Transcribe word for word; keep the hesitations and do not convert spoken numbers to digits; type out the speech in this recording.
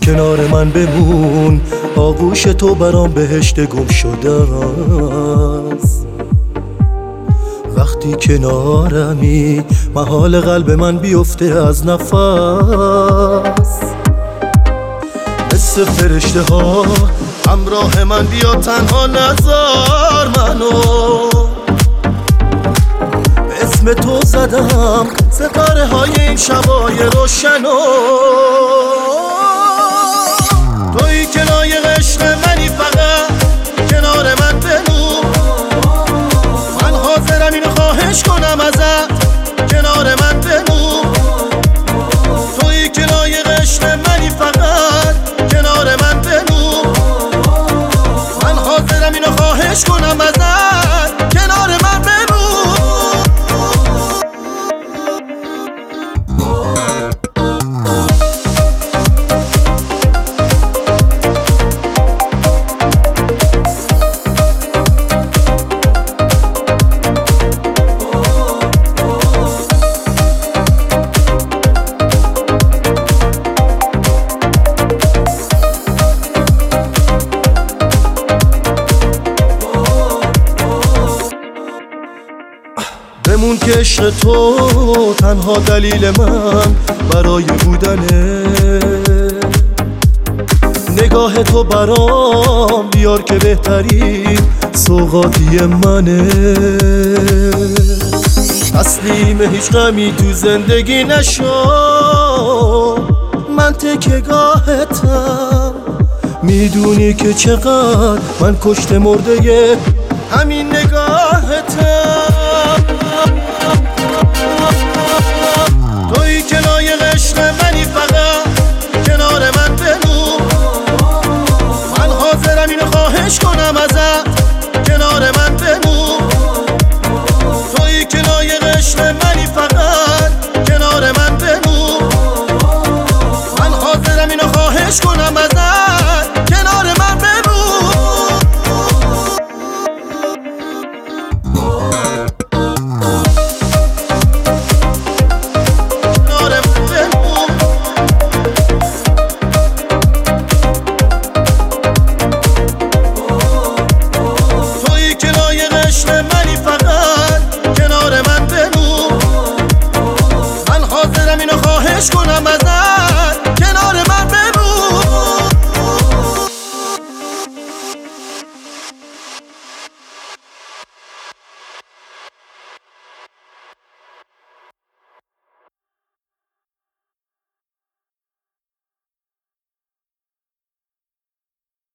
کنار من بمون، آغوش تو برام بهشت گم شده است. وقتی کنارمی محال قلب من بیفته از نفس. مثل فرشته ها همراه من بیا، تنها نذار منو. به اسم تو زدم ستاره های این شبای روشنو. تویی که لایق عشق منی، فقط کنار من بمون. من حاضرم اینو خواهش کنم ازت، کنار من بمون. تویی که لایق عشق منی، فقط کنار من بمون. من حاضرم اینو خواهش کنم ازت، کنار من بمون. بمون که عشق تو تنها دلیل من برای بودنه. نگاه تو برام بیار که بهترین سوغاتی منه. تسلیم هیچ غمی تو زندگی نشو، من تکیه‌گاهتم. میدونی که چقدر من کشته مرده همین نگاهتم. تویی که لایق عشق منی، فقط کنار من بمون. من حاضرم اینو خواهش کنم ازت، کنار من بمون. تویی که لایق عشق منی، فقط کنار من بمون. من حاضرم اینو خواهش کنم ازت.